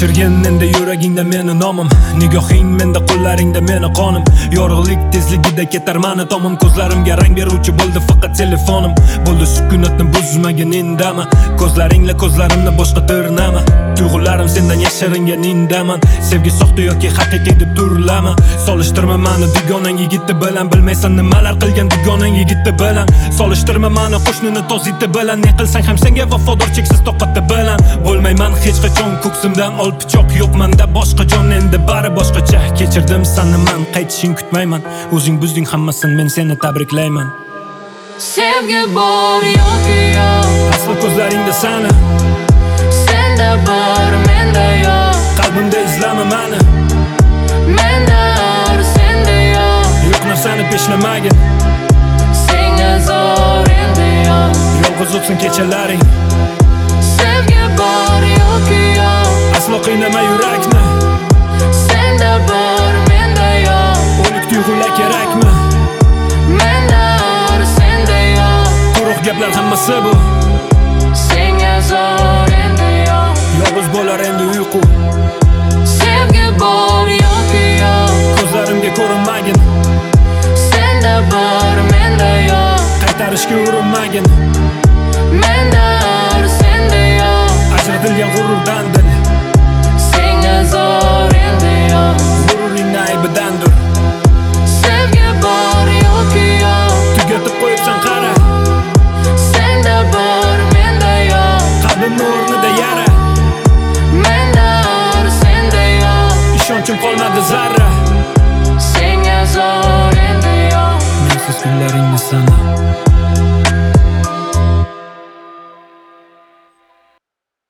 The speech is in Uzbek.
Kechirgin endi yuragingda meni nomim, nigohing menda, qo'llaringda meni qonim. Yorug'lik tezligida ketar mani tomim, ko'zlarimga rang beruvchi bo'ldi faqat telefonim. Bo'ldi sukunatni buzmagin indama, ko'zlaringla ko'zlarimni boshqa tirnama. Tuyg'ularim sendan yashiringan indaman, sevgi soxta yoki haqiqiy deb turlama. Solishtirma mani dugonang yigiti bilan, bilmaysan nimalar qilgan dugonang yigiti bilan. Solishtirma mani qo'shnini toziti bilan, ne qilsang ham senga vafodor cheksiz toqati bilan. Bo'lmayman hech qachon ko'ksimdan ol pichoq, yo'qmanda boshqa jon, endi bari boshqacha. Kechirdim sani man, qaytishing kutmayman, o'zing buzding hammasini, men seni tabriklayman. Sevgi bor yoki yo'q, aslo ko'zlaringda sani, senda bor menda yo'q. qalbimda izlama mani, Menda bor senda yo'q, yo'q narsani peshlamagin. senga zo'r endi yo'q. Yolg'iz o'tsin kechalaring, Sevgi bor yoki yo'q, aslo qiynama yurakni. senda bor menda yo'q. O'lik tuyg'ular kerakmi? Menda bor senda yo'q, Quruq gaplar hammasi bu, senga zo'r endi yo'q. yolg'iz bo'lar endi uyqu. Sevgi bor yoki yo'q, Ko'zlarimga ko'rinmagin, senda bor menda yo'q. qaytarishga urinmagin. Menda bor senda yo'q, Ajratilgan g'ururdan dil, senga zo'r endi yo'q. g'ururingni aybidandir. Sevgi bor yoki yo'q, Tugatib qo'yibsan qara, senda bor menda yo'q. qalbimni o'rnida yara, Menda bor senda yo'q, ishonchim qolmadi zarra. senga zo'r endi yo'q. Mensiz kunlaringni sana,